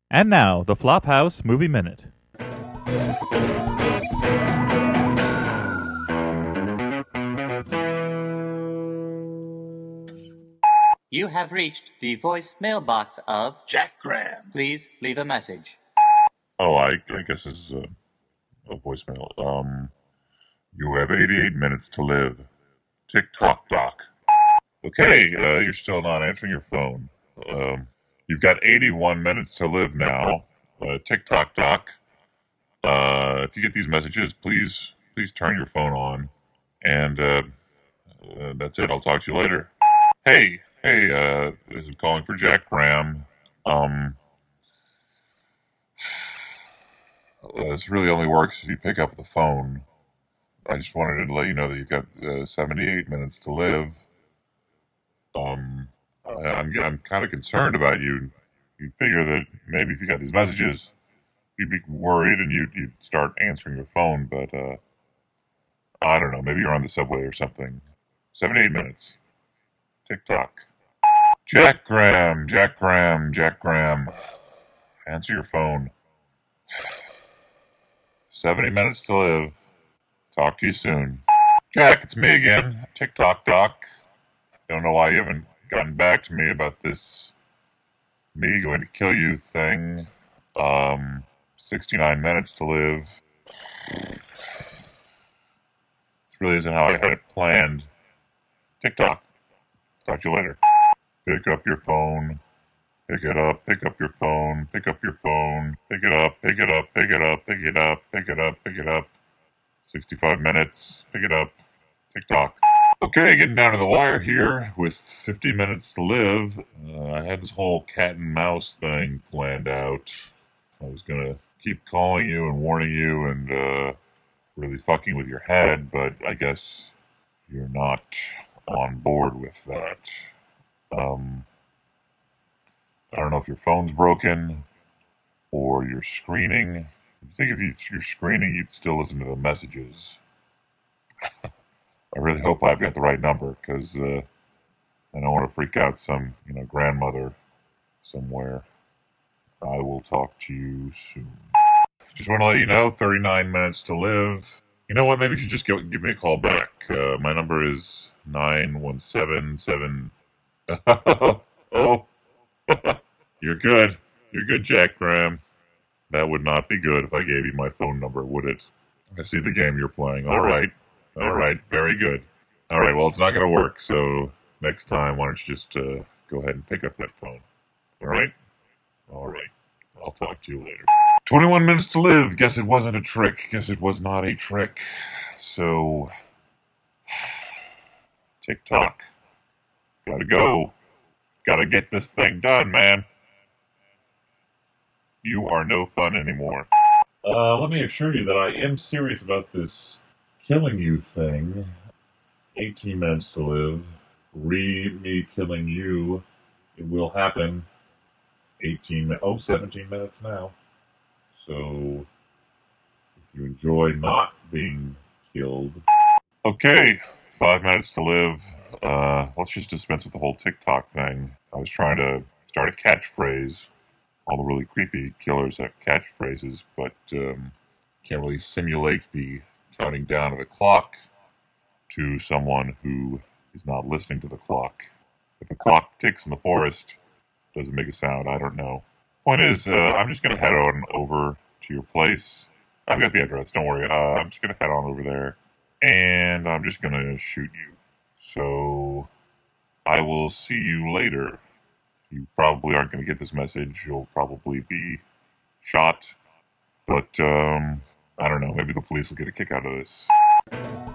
And now, the Flophouse Movie Minute. You have reached the voice mailbox of Jack Graham. Please leave a message. Oh, I guess this is a voicemail. You have 88 minutes to live. Tick-tock, Doc. Okay, you're still not answering your phone. You've got 81 minutes to live now. Tick-tock, Doc. If you get these messages, please turn your phone on. And that's it. I'll talk to you later. Hey, this is calling for Jack Graham. This really only works if you pick up the phone. I just wanted to let you know that you've got 78 minutes to live. I'm kind of concerned about you. You'd figure that maybe if you got these messages, you'd be worried and you'd start answering your phone, but I don't know. Maybe you're on the subway or something. 78 minutes. Tick-tock. Jack Graham. Answer your phone. 70 minutes to live. Talk to you soon. Jack, it's me again. Tick-tock, Doc. Don't know why you haven't gotten back to me about this me going to kill you thing. 69 minutes to live. This really isn't how I had it planned. Tick-tock. Talk to you later. Pick up your phone. Pick it up. Pick up your phone. Pick up your phone. Pick it up. Pick it up. Pick it up. Pick it up. Pick it up. Pick it up. 65 minutes. Pick it up. Tick-tock. Okay, getting down to the wire here with 50 minutes to live. I had this whole cat and mouse thing planned out. I was going to keep calling you and warning you and really fucking with your head, but I guess you're not on board with that. I don't know if your phone's broken or you're screening. I think if you're screening, you'd still listen to the messages. I really hope I've got the right number, because I don't want to freak out some, grandmother somewhere. I will talk to you soon. Just want to let you know, 39 minutes to live. You know what? Maybe you should just give me a call back. My number is 9177. Oh, you're good. You're good, Jack Graham. That would not be good if I gave you my phone number, would it? I see the game you're playing. All right. Very good. All right, well, it's not going to work, so next time, why don't you just go ahead and pick up that phone? All right? All right. I'll talk to you later. 21 minutes to live. Guess it wasn't a trick. Guess it was not a trick. So, tick-tock. Gotta go. Gotta get this thing done, man. You are no fun anymore. Let me assure you that I am serious about this killing you thing. 18 minutes to live. Me killing you. It will happen. 17 minutes now. So, if you enjoy not being killed. Okay, 5 minutes to live. Let's just dispense with the whole TikTok thing. I was trying to start a catchphrase. All the really creepy killers have catchphrases, but can't really simulate the counting down of a clock to someone who is not listening to the clock. If a clock ticks in the forest, doesn't make a sound, I don't know. Point is, I'm just going to head on over to your place. I've got the address, don't worry. I'm just going to head on over there, and I'm just going to shoot you. So, I will see you later. You probably aren't going to get this message. You'll probably be shot. But, I don't know. Maybe the police will get a kick out of this.